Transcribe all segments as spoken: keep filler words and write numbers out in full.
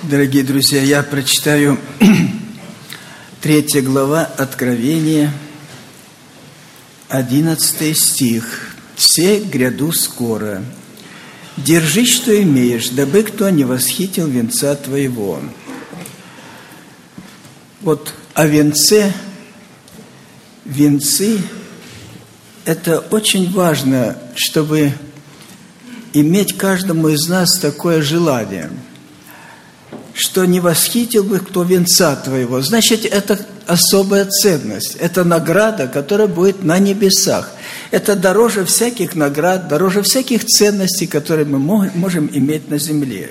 Дорогие друзья, я прочитаю третья глава Откровения, одиннадцатый стих. «Все гряду скоро. Держи, что имеешь, дабы кто не восхитил венца твоего». Вот о венце, венцы – это очень важно, чтобы иметь каждому из нас такое желание – что не восхитил бы кто венца твоего. Значит, это особая ценность. Это награда, которая будет на небесах. Это дороже всяких наград, дороже всяких ценностей, которые мы можем иметь на земле.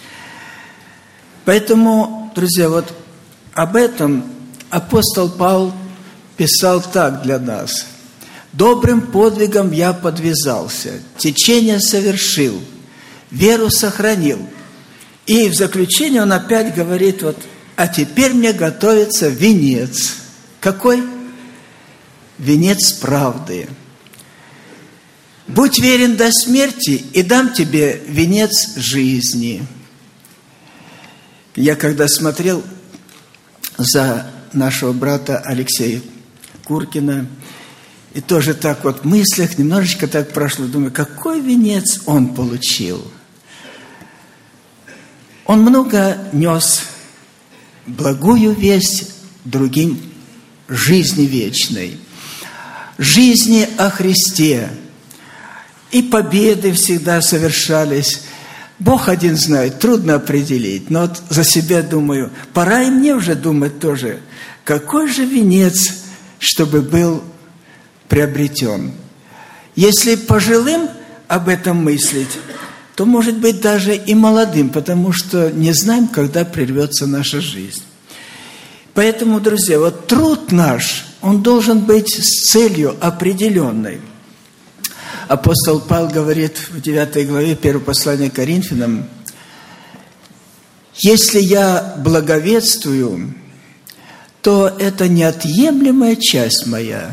Поэтому, друзья, вот об этом апостол Павел писал так для нас. «Добрым подвигом я подвязался, течение совершил, веру сохранил». И в заключение он опять говорит, вот, а теперь мне готовится венец. Какой? Венец правды. Будь верен до смерти, и дам тебе венец жизни. Я когда смотрел за нашего брата Алексея Куркина, и тоже так вот в мыслях немножечко так прошло, думаю, какой венец он получил. Он много нес благую весть другим жизни вечной, жизни о Христе. И победы всегда совершались. Бог один знает, трудно определить. Но вот за себя думаю, пора и мне уже думать тоже, какой же венец, чтобы был приобретен. Если пожилым об этом мыслить, то, может быть, даже и молодым, потому что не знаем, когда прервется наша жизнь. Поэтому, друзья, вот труд наш, он должен быть с целью определенной. Апостол Павел говорит в девятой главе первого послания к Коринфянам, «Если я благовествую, то это неотъемлемая часть моя,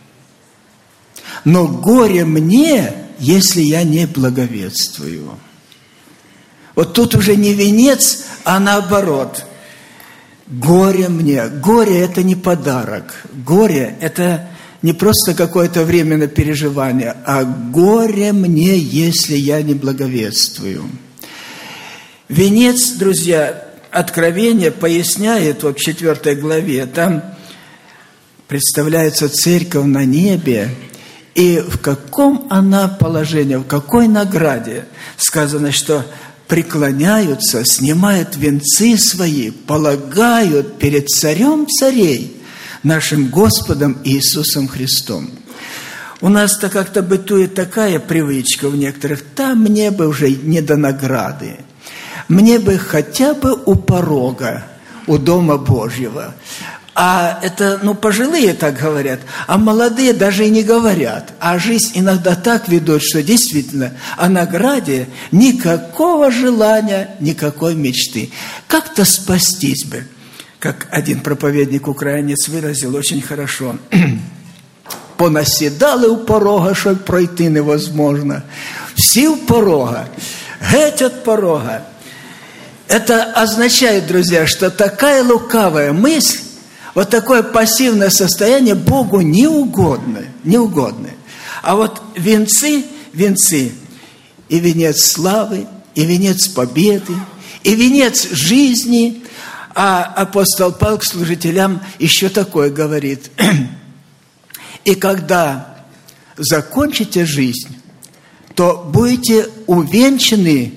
но горе мне, если я не благовествую». Вот тут уже не венец, а наоборот. Горе мне. Горе – это не подарок. Горе – это не просто какое-то временное переживание, а горе мне, если я не благовествую. Венец, друзья, Откровение поясняет вот в четвертой главе. Там представляется церковь на небе, и в каком она положении, в какой награде. Сказано, что преклоняются, снимают венцы свои, полагают перед царем царей, нашим Господом Иисусом Христом. У нас-то как-то бытует такая привычка в некоторых, там мне бы уже не до награды, мне бы хотя бы у порога, у Дома Божьего. А это, ну, пожилые так говорят, а молодые даже и не говорят. А жизнь иногда так ведут, что действительно о награде никакого желания, никакой мечты. Как-то спастись бы, как один проповедник-украинец выразил очень хорошо. «Понаседали у порога, щоб пройти невозможно. Всі у порога, геть от порога». Это означает, друзья, что такая лукавая мысль, вот такое пассивное состояние Богу не угодно, не угодно. А вот венцы, венцы, и венец славы, и венец победы, и венец жизни. А апостол Павел к служителям еще такое говорит. И когда закончите жизнь, то будете увенчаны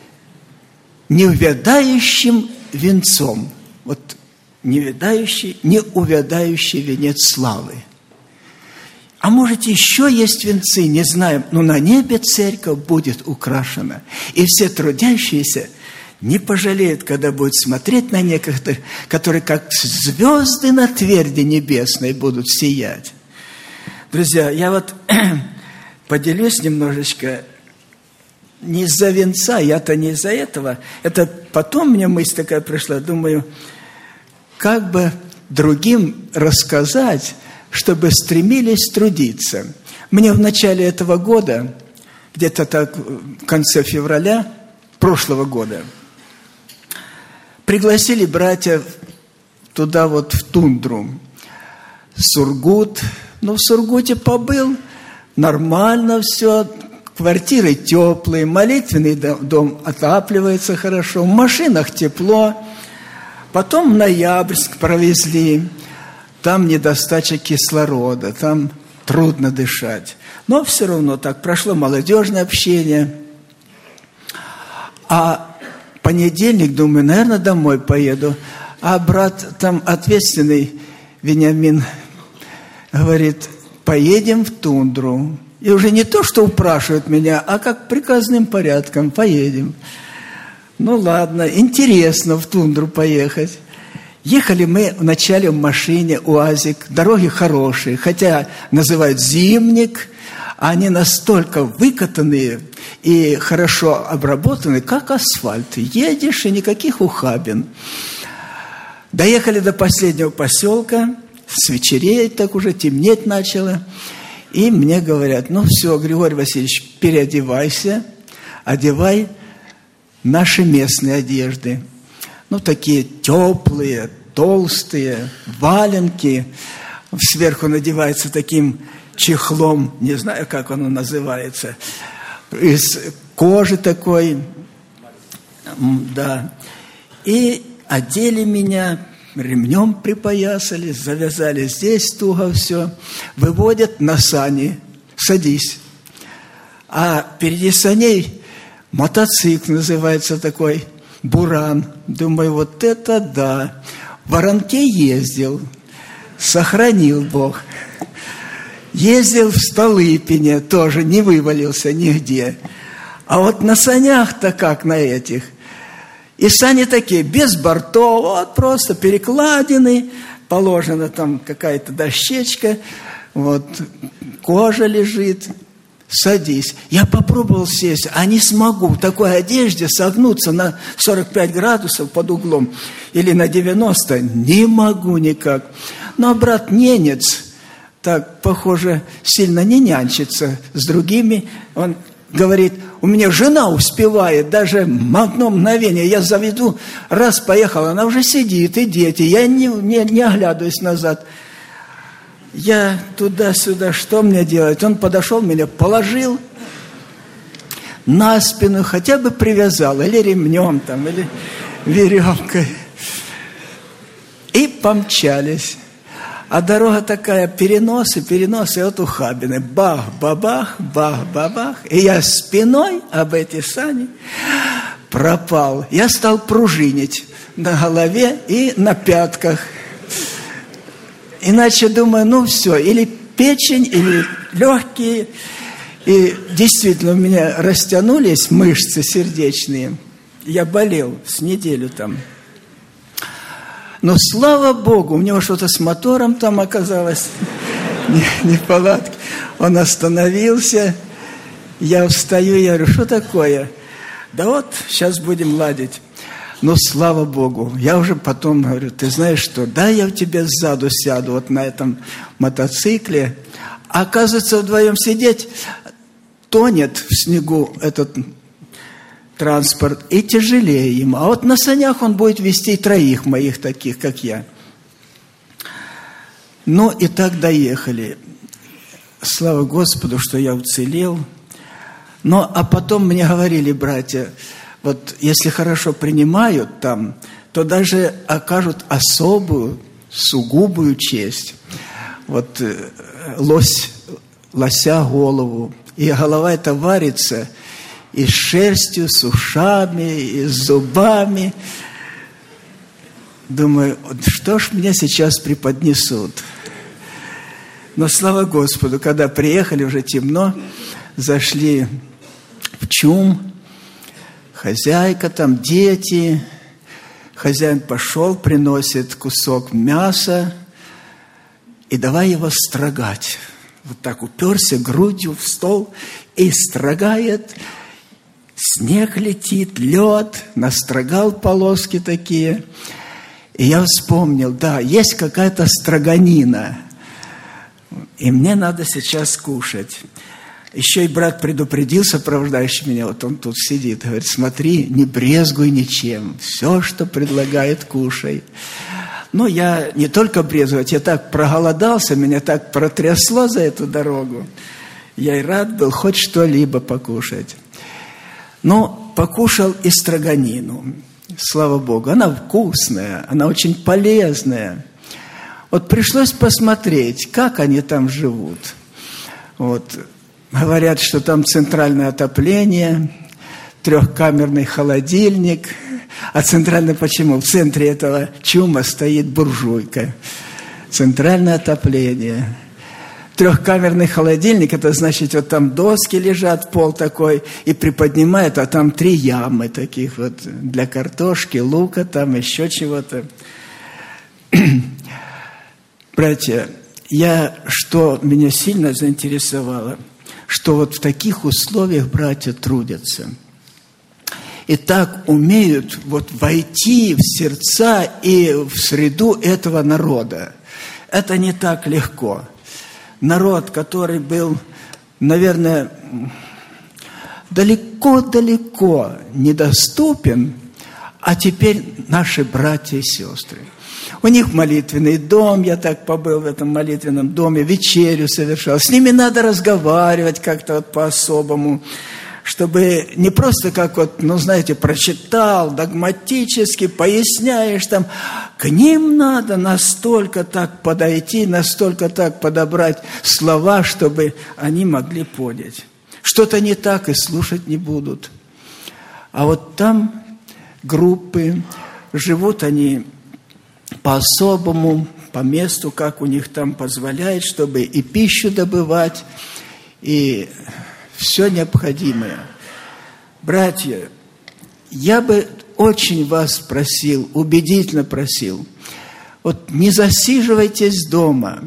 неувядающим венцом. Вот невядающий, неувядающий венец славы. А может, еще есть венцы, не знаем, но на небе церковь будет украшена. И все трудящиеся не пожалеют, когда будут смотреть на некоторых, которые как звезды на тверди небесной будут сиять. Друзья, я вот поделюсь немножечко не из-за венца, я-то не из-за этого. Это потом мне мысль такая пришла, думаю, как бы другим рассказать, чтобы стремились трудиться. Мне в начале этого года, где-то так в конце февраля прошлого года, пригласили братья туда вот в тундру, Сургут. Ну, в Сургуте побыл, нормально все, квартиры теплые, молитвенный дом отапливается хорошо, в машинах тепло. Потом в Ноябрьск провезли, там недостача кислорода, там трудно дышать. Но все равно так прошло молодежное общение. А понедельник, думаю, наверное, домой поеду. А брат там ответственный, Вениамин, говорит, поедем в тундру. И уже не то, что упрашивает меня, а как приказным порядком поедем. Ну ладно, интересно в тундру поехать. Ехали мы вначале в машине, УАЗик, дороги хорошие, хотя называют зимник, а они настолько выкатанные и хорошо обработаны, как асфальт. Едешь, и никаких ухабин. Доехали до последнего поселка, свечереет так уже, темнеть начало. И мне говорят, ну все, Григорий Васильевич, переодевайся, одевай наши местные одежды. Ну, такие теплые, толстые, валенки. Сверху надевается таким чехлом, не знаю, как оно называется, из кожи такой. Да. И одели меня, ремнем припоясали, завязали здесь туго все, выводят на сани, садись. А впереди саней мотоцикл называется такой, буран. Думаю, вот это да. В Воронке ездил, сохранил Бог. Ездил в Столыпине, тоже не вывалился нигде. А вот на санях-то как на этих. И сани такие, без бортов, вот просто перекладины, положена там какая-то дощечка, вот кожа лежит, садись. Я попробовал сесть, а не смогу в такой одежде согнуться на сорок пять градусов под углом или на девяносто, не могу никак. Но брат ненец, так, похоже, сильно не нянчится с другими, он говорит, у меня жена успевает, даже в одно мгновение я заведу, раз поехала, она уже сидит, и дети, я не, не, не оглядываюсь назад. Я туда-сюда, что мне делать? Он подошел, меня положил на спину, хотя бы привязал, или ремнем там, или веревкой. И помчались. А дорога такая, переносы, переносы, вот ухабины. Бах-бабах, бах-бабах. И я спиной об эти сани пропал. Я стал пружинить на голове и на пятках. Иначе думаю, ну все, или печень, или легкие. И действительно у меня растянулись мышцы сердечные. Я болел с неделю там. Но слава Богу, у него что-то с мотором там оказалось, неполадки. Он остановился, я встаю, я говорю, что такое? Да вот, сейчас будем ладить. Но слава Богу, я уже потом говорю, ты знаешь что, да, я в тебя сзаду сяду, вот на этом мотоцикле. А оказывается, вдвоем сидеть, тонет в снегу этот транспорт, и тяжелее ему. А вот на санях он будет везти троих моих таких, как я. Ну, и так доехали. Слава Господу, что я уцелел. Ну, а потом мне говорили братья, вот если хорошо принимают там, то даже окажут особую, сугубую честь. Вот лось, лося голову, и голова эта варится и с шерстью, с ушами, и с зубами. Думаю, что ж мне сейчас преподнесут? Но слава Господу, когда приехали, уже темно, зашли в чум, хозяйка там, дети. Хозяин пошел, приносит кусок мяса, и давай его строгать. Вот так уперся грудью в стол и строгает. Снег летит, лед, настрогал полоски такие. И я вспомнил, да, есть какая-то строганина, и мне надо сейчас кушать. Еще и брат предупредил, сопровождающий меня, вот он тут сидит, говорит, смотри, не брезгуй ничем, все, что предлагает, кушай. Но я не только брезговать, я так проголодался, меня так протрясло за эту дорогу. Я и рад был хоть что-либо покушать. Но покушал и строганину. Слава Богу, она вкусная, она очень полезная. Вот пришлось посмотреть, как они там живут. Вот. Говорят, что там центральное отопление, трехкамерный холодильник. А центральный почему? В центре этого чума стоит буржуйка. Центральное отопление. Трехкамерный холодильник, это значит, вот там доски лежат, пол такой, и приподнимает, а там три ямы таких вот для картошки, лука, там еще чего-то. Братья, я, что меня сильно заинтересовало, что вот в таких условиях братья трудятся. И так умеют вот войти в сердца и в среду этого народа. Это не так легко. Народ, который был, наверное, далеко-далеко недоступен, а теперь наши братья и сестры. У них молитвенный дом, я так побыл в этом молитвенном доме, вечерю совершал. С ними надо разговаривать как-то вот по-особому, чтобы не просто как вот, ну, знаете, прочитал, догматически, поясняешь там. К ним надо настолько так подойти, настолько так подобрать слова, чтобы они могли понять. Что-то не так и слушать не будут. А вот там группы, живут они по-особому, по месту, как у них там позволяет, чтобы и пищу добывать, и все необходимое. Братья, я бы очень вас просил, убедительно просил, вот не засиживайтесь дома,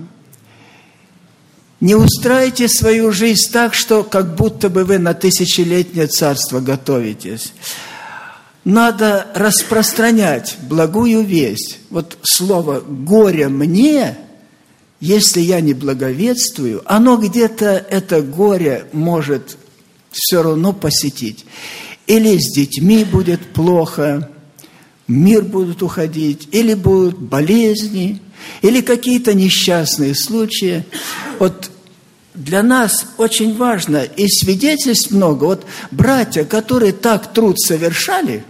не устраивайте свою жизнь так, что как будто бы вы на тысячелетнее царство готовитесь. Надо распространять благую весть. Вот слово «горе мне», если я не благовествую, оно где-то, это горе, может все равно посетить. Или с детьми будет плохо, мир будет уходить, или будут болезни, или какие-то несчастные случаи. Вот для нас очень важно, и свидетельств много. Вот братья, которые так труд совершали,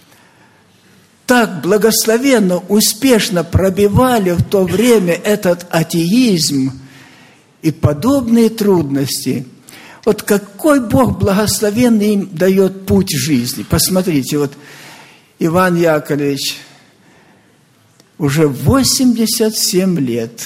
так благословенно, успешно пробивали в то время этот атеизм и подобные трудности. Вот какой Бог благословенный им дает путь жизни. Посмотрите, вот Иван Яковлевич уже восемьдесят семь лет.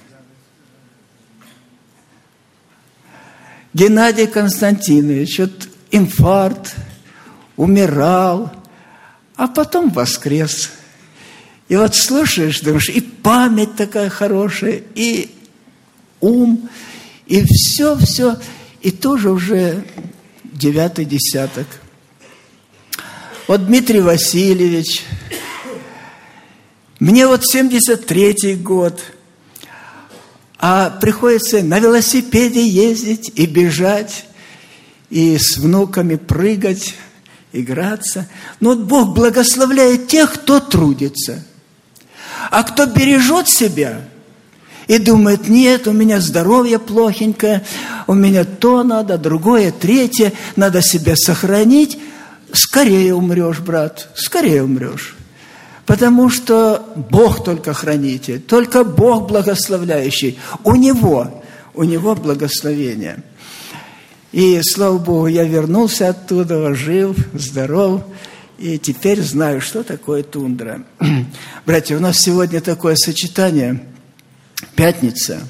Геннадий Константинович, вот инфаркт, умирал, а потом воскрес. И вот слушаешь, думаешь, и память такая хорошая, и ум, и все-все, и тоже уже девятый десяток. Вот Дмитрий Васильевич, мне вот семьдесят третий год, а приходится на велосипеде ездить и бежать, и с внуками прыгать, играться. Но вот Бог благословляет тех, кто трудится. А кто бережет себя и думает, нет, у меня здоровье плохенькое, у меня то надо, другое, третье, надо себя сохранить, скорее умрешь, брат, скорее умрешь. Потому что Бог только хранитель, только Бог благословляющий. У Него, у Него благословение. И, слава Богу, я вернулся оттуда, жив, здоров, и теперь знаю, что такое тундра. Братья, у нас сегодня такое сочетание пятница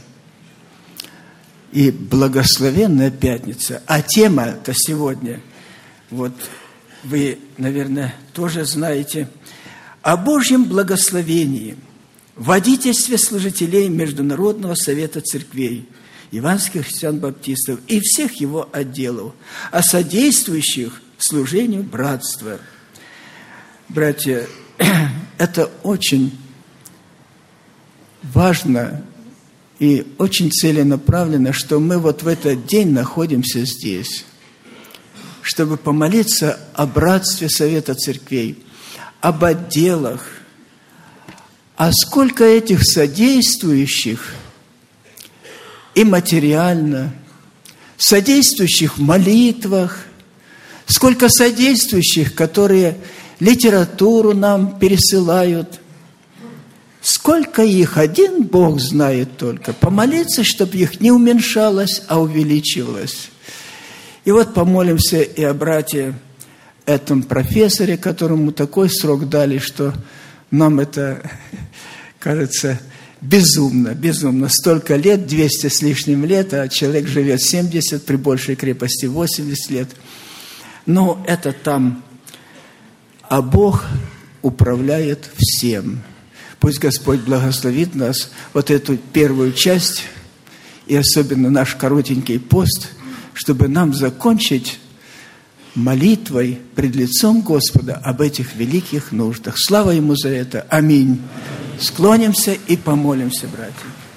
и благословенная пятница. А тема-то сегодня, вот вы, наверное, тоже знаете, о Божьем благословении, водительстве служителей Международного совета церквей, евангельских христиан-баптистов и всех его отделов, о содействующих служению братства. Братья, это очень важно И очень целенаправленно, что мы вот в этот день находимся здесь, чтобы помолиться о братстве Совета Церквей, об отделах. А сколько этих содействующих и материально, содействующих в молитвах, сколько содействующих, которые литературу нам пересылают. Сколько их, один Бог знает только. Помолиться, чтобы их не уменьшалось, а увеличивалось. И вот помолимся и о брате, этом профессоре, которому такой срок дали, что нам это кажется безумно, безумно. Столько лет, двести с лишним лет, а человек живет семьдесят, при большей крепости восемьдесят лет. Но это там, а Бог управляет всем. Пусть Господь благословит нас, вот эту первую часть, и особенно наш коротенький пост, чтобы нам закончить молитвой пред лицом Господа об этих великих нуждах. Слава Ему за это. Аминь. Склонимся и помолимся, братья.